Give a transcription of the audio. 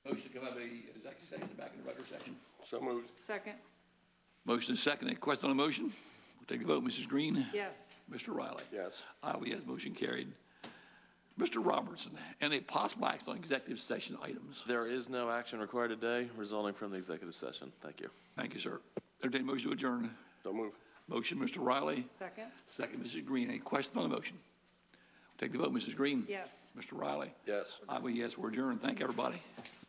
Motion to come out of the executive session back in the regular session. So moved. Second. Motion is second. Any question on the motion? We'll take the vote. Mrs. Green? Yes. Mr. Riley? Yes. I vote yes. Motion carried. Mr. Robertson, any possible action on executive session items? There is no action required today resulting from the executive session. Thank you. Thank you, sir. Entertained motion to adjourn. So moved. Motion, Mr. Riley. Second. Second, Mrs. Green. Any question on the motion? Take the vote. Mrs. Green? Yes. Mr. Riley? Yes. I vote yes. We're adjourned. Thank everybody.